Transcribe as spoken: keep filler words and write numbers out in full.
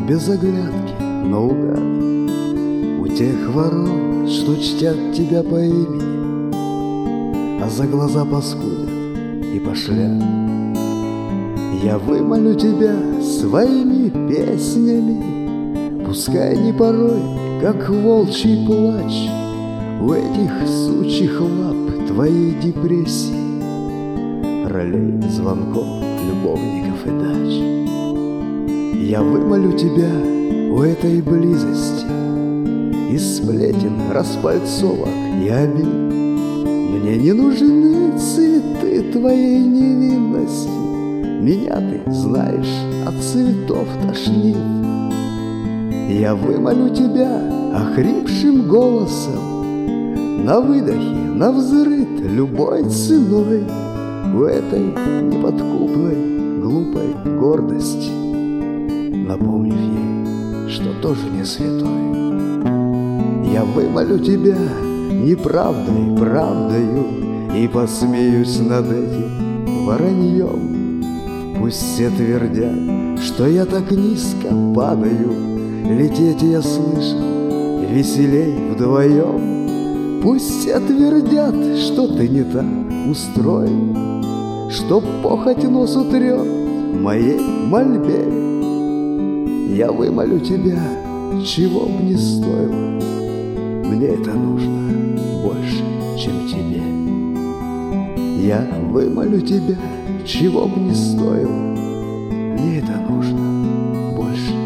без оглядки, наугад, у тех ворон, что чтят тебя по имени, а за глаза паскудят и пошлят. Я вымолю тебя своими песнями, пускай не порой, как волчий плач, у этих сучьих лап твоей депрессии, ролей, звонков, любовников и дач. Я вымолю тебя у этой близости из сплетен, распальцовок и обид. Мне не нужны цветы твоей невинности, меня ты знаешь, от цветов тошнит. Я вымолю тебя охрипшим голосом, на выдохе, на взрыв любой ценой, у этой неподкупной, глупой гордости, напомнив ей, что тоже не святой. Я вымолю тебя неправдой, правдою и посмеюсь над этим вороньем. Пусть все твердят, что я так низко падаю, лететь я слышал веселей вдвоем. Пусть все твердят, что ты не так устроен, что похоть нос утрет моей мольбе. Я вымолю тебя, чего б не стоило, мне это нужно больше, чем тебе. Я вымолю тебя, чего б не стоило, мне это нужно больше,